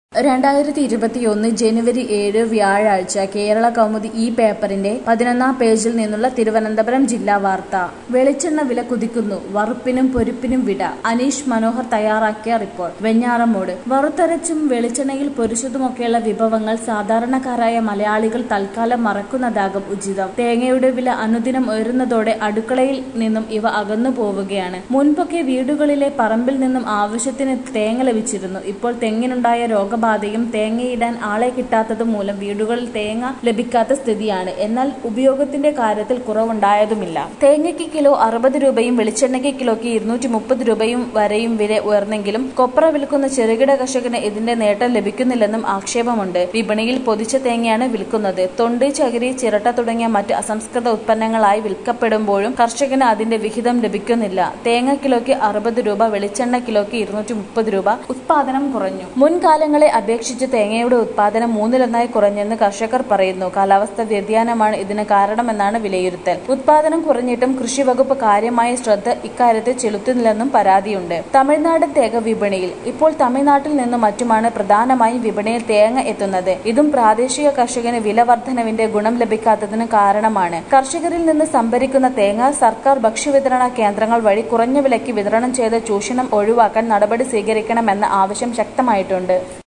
2021 ജനുവരി 7 വ്യാഴാഴ്ച കേരള കൗമുദി ഈ പേപ്പറിന്റെ 11-ാം പേജിൽ നിന്നുള്ള തിരുവനന്തപുരം ജില്ലാ വാർത്ത. വെളിച്ചെണ്ണ വില കുതിക്കുന്നു, വറുപ്പിനും പൊരിപ്പിനും വിട. അനീഷ് മനോഹർ തയ്യാറാക്കിയ റിപ്പോർട്ട്. വെഞ്ഞാറമൂട്. വറുത്തരച്ചും വെളിച്ചെണ്ണയിൽ പൊരിച്ചതുമൊക്കെയുള്ള വിഭവങ്ങൾ സാധാരണക്കാരായ മലയാളികൾ തൽക്കാലം മറക്കുന്നതാകും ഉചിതം. തേങ്ങയുടെ വില അനുദിനം ഉയരുന്നതോടെ അടുക്കളയിൽ നിന്നും ഇവ അകന്നു പോവുകയാണ്. മുൻപൊക്കെ വീടുകളിലെ പറമ്പിൽ നിന്നും ആവശ്യത്തിന് തേങ്ങ ലഭിച്ചിരുന്നു. ഇപ്പോൾ തെങ്ങിനുണ്ടായ രോഗബാധയും തേങ്ങയിടാൻ ആളെ കിട്ടാത്തതും മൂലം വീടുകളിൽ തേങ്ങ ലഭിക്കാത്ത സ്ഥിതിയാണ്. എന്നാൽ ഉപയോഗത്തിന്റെ കാര്യത്തിൽ കുറവുണ്ടായതുമില്ല. തേങ്ങയ്ക്ക് കിലോ 60 രൂപയും വെളിച്ചെണ്ണയ്ക്ക് കിലോയ്ക്ക് 230 രൂപയും വരെയും വില ഉയർന്നെങ്കിലും കൊപ്ര വിൽക്കുന്ന ചെറുകിട കർഷകന് ഇതിന്റെ നേട്ടം ലഭിക്കുന്നില്ലെന്നും ആക്ഷേപമുണ്ട്. വിപണിയിൽ പൊതിച്ച തേങ്ങയാണ് വിൽക്കുന്നത്. തൊണ്ട്, ചകിരി, ചിരട്ട തുടങ്ങിയ മറ്റ് അസംസ്കൃത ഉത്പന്നങ്ങളായി വിൽക്കപ്പെടുമ്പോഴും കർഷകന് അതിന്റെ വിഹിതം ലഭിക്കുന്നില്ല. തേങ്ങ കിലോയ്ക്ക് 60 രൂപ, വെളിച്ചെണ്ണ കിലോയ്ക്ക് 230 രൂപ. ഉത്പാദനം കുറഞ്ഞു. മുൻകാലങ്ങളെ അപേക്ഷിച്ച് തേങ്ങയുടെ ഉത്പാദനം 1/3 കുറഞ്ഞെന്ന് കർഷകർ പറയുന്നു. കാലാവസ്ഥാ വ്യതിയാനമാണ് ഇതിന് കാരണമെന്നാണ് വിലയിരുത്തൽ. ഉത്പാദനം കുറഞ്ഞിട്ടും കൃഷി വകുപ്പ് കാര്യമായ ശ്രദ്ധ ഇക്കാര്യത്തിൽ ചെലുത്തുന്നില്ലെന്നും പരാതിയുണ്ട്. തമിഴ്നാട് തേങ്ങ വിപണിയിൽ. ഇപ്പോൾ തമിഴ്നാട്ടിൽ നിന്നും മറ്റുമാണ് പ്രധാനമായും വിപണിയിൽ തേങ്ങ എത്തുന്നത്. ഇതും പ്രാദേശിക കർഷകന് വില വർധനവിന്റെ ഗുണം ലഭിക്കാത്തതിന് കാരണമാണ്. കർഷകരിൽ നിന്ന് സംഭരിക്കുന്ന തേങ്ങ സർക്കാർ ഭക്ഷ്യവിതരണ കേന്ദ്രങ്ങൾ വഴി കുറഞ്ഞ വിലയ്ക്ക് വിതരണം ചെയ്ത് ചൂഷണം ഒഴിവാക്കാൻ നടപടി സ്വീകരിക്കണമെന്ന ആവശ്യം ശക്തമായിട്ടുണ്ട്.